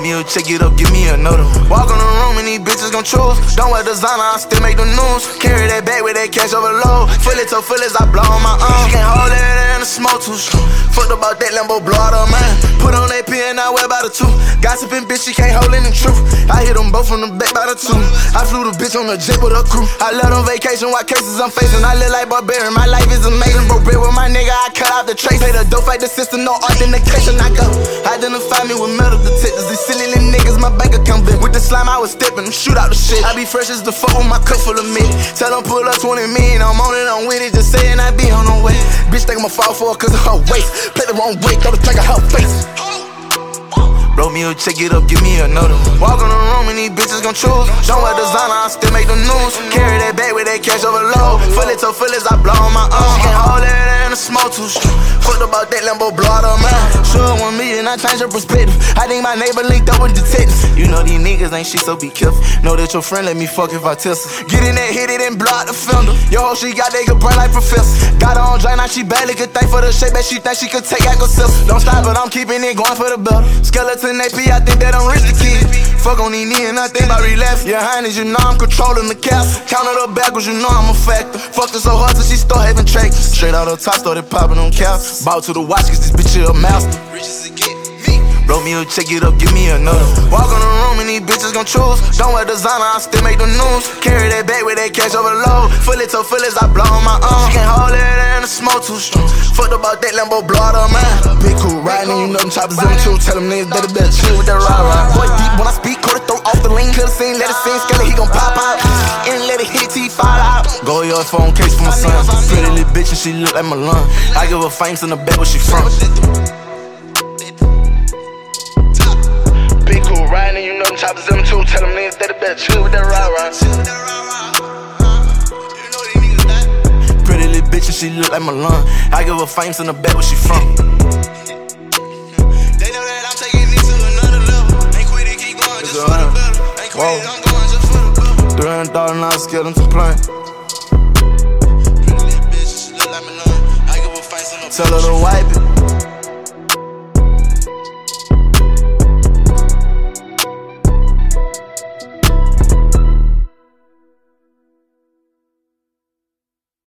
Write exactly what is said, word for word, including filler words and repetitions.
Bro, me a check it up, give me another. Walk in the room and these bitches gon' choose. Don't wear designer, I still make the news. Carry that bag with that cash overload. Fully to full as I blow on my arm. Can't hold it in the smoke too strong. Fucked about that Lambo, blow out her mind. Put on that pen, I wear by the two. Gossiping bitch, she can't hold in the truth. I hit them both from the back by the two. I flew the bitch on the jet with a crew. I left on vacation, what cases I'm facing. I live like barbarian, my life is amazing. Bro, bread with my nigga, I cut out the trace. Pay the dope, fight the system, no authentication. I go, identify me with metal detectors. These silly little niggas, my bank account big. With the slime, I was stepping, shoot out the shit. I be fresh as the fuck with my cup full of meat. Tell them pull up twenty million, I'm on it, I'm with it. Just saying I be on the way. Bitch think I'ma fall for her cause of her waist. Play the wrong way, throw the track of her face. Bro, me a check it up, give me another. Walk in the room and these bitches gon' choose. Don't wear designer, I still make the news. Carry that bag with that cash overload. Fully to full as I blow on my arm. Can't hold it in the smoke too strong. Fucked about that Lambo, blow out her mind. Sure, one million, I change her perspective. I think my neighbor linked up with detectives. You know these niggas ain't shit, so be careful. Know that your friend let me fuck if I test her. Get in that, hit it and block the fender. Yo, hoe, she got that good brain like professor. Got her on drain, now she barely could think for the shape that she think she could take Alka-Seltzer. Don't stop, but I'm keeping it going for the better. Skeleton A P, I think that I'm rich the kid. Fuck on these knees and I think about relapse. Your highness, you know I'm controlling the cap. Counted up backwards, you know I'm a factor. Fucked her so hard till she start having tracks. Straight out her top, started popping on caps. Bought to the watch, cause this bitch is a master. Bro, me a check it up, give me another. Walk in the room and these bitches gon' choose. Don't wear designer, I still make the news. Carry that bag with that cash overload. Fully to full as I blow on my arm. Can't hold it in the smoke too strong. Fucked about that Lambo, blow out her mind. Big cool riding, you know them choppers in the two. Tell them niggas better better chill with that ride ride. Boy deep when I speak, could throw off the lane. Could've seen, let it sing, skeleton, he gon' pop out. And let it hit till he fall out. Go your phone case for my son. Pretty little bitch and she look like my lung. I give her fangs in the back where she from. Riding, you know them choppers in them too. Tell them niggas that they better chill with that ride ride. Pretty little bitch and she look like my lung. I give her fangs in the back where she from. They know that I'm taking this to another level. Ain't quit it, keep going just for the better. Ain't quit it, I'm going just for the better. three hundred thousand dollars, scared them to play. Pretty little bitch and she look like my lung. I give her fangs in the back. Tell her to wipe it.